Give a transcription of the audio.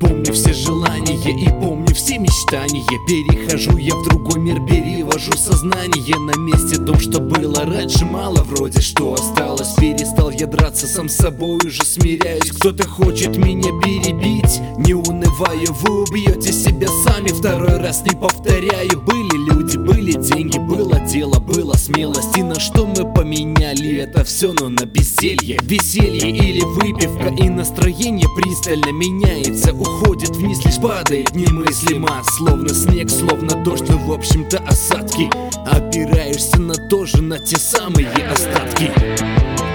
Помню все желания и помню все мечтания. Перехожу я в другой мир, перевожу сознание. На месте том, что было раньше, мало вроде что осталось. Перестал я драться, сам с собой уже смиряюсь. Кто-то хочет меня перебить, не унываю, вы убьете себя сами. Второй раз не повторяю. Были люди, были деньги, было дело, была смелость. И на что мы поменяли это все, но на безделье. Веселье или выпивка, и настроение пристально меняется. Уходит вниз, лишь падает немыслимо. Словно снег, словно дождь, но в общем-то осадки. Опираешься на то же, на те самые остатки.